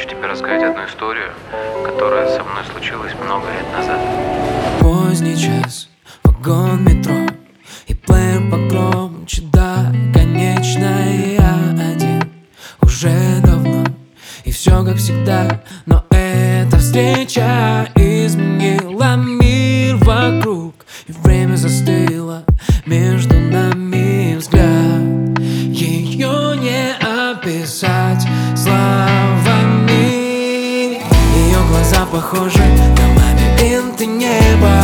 хочу тебе рассказать одну историю, которая со мной случилась много лет назад. Поздний час, вагон метро и плеер погромче, да, конечно, я один уже давно. И все как всегда, но эта встреча изменила мир вокруг, и время застыло между нами. Взгляд ее не описать словами. Ее глаза похожи на лабиринты неба.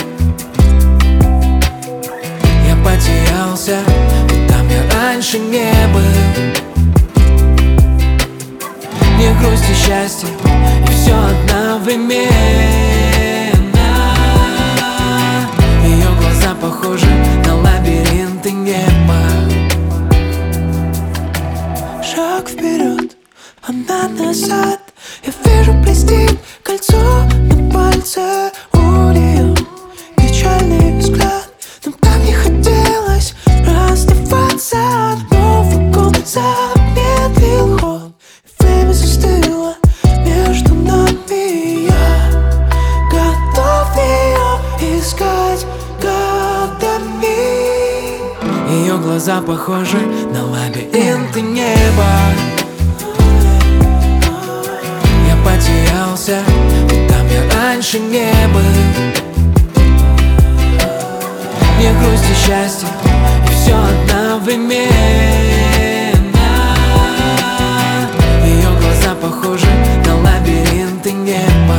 Я потерялся, и там я раньше не был. Мне грусть и счастье, и все одновременно. Ее глаза похожи на лабиринты неба. Шаг вперед, она назад. Я вижу блестит кольцо на пальце у нее. Печальный взгляд, но так не хотелось расставаться. Новый год замедлил ход, время застыло между нами. Я готов ее искать годами. Ее глаза похожи на лабиринты неба. Я потерялся, и там я раньше не был. Мне грусть и счастье, и все одновременно. Ее глаза похожи на лабиринты неба.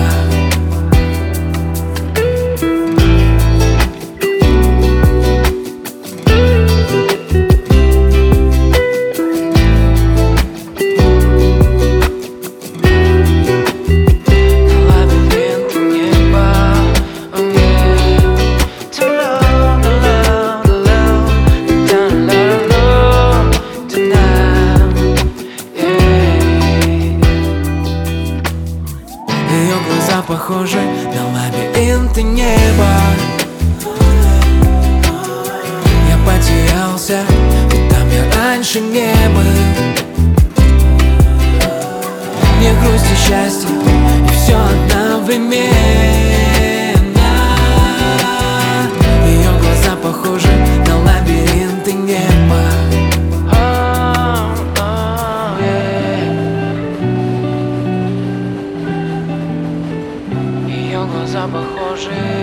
Ее глаза похожи на лабиринты неба. Я потерялся, и там я раньше не был. Мне грусть и счастье, и все одновременно. Ее глаза похожи на лабиринты неба. Ее глаза похожи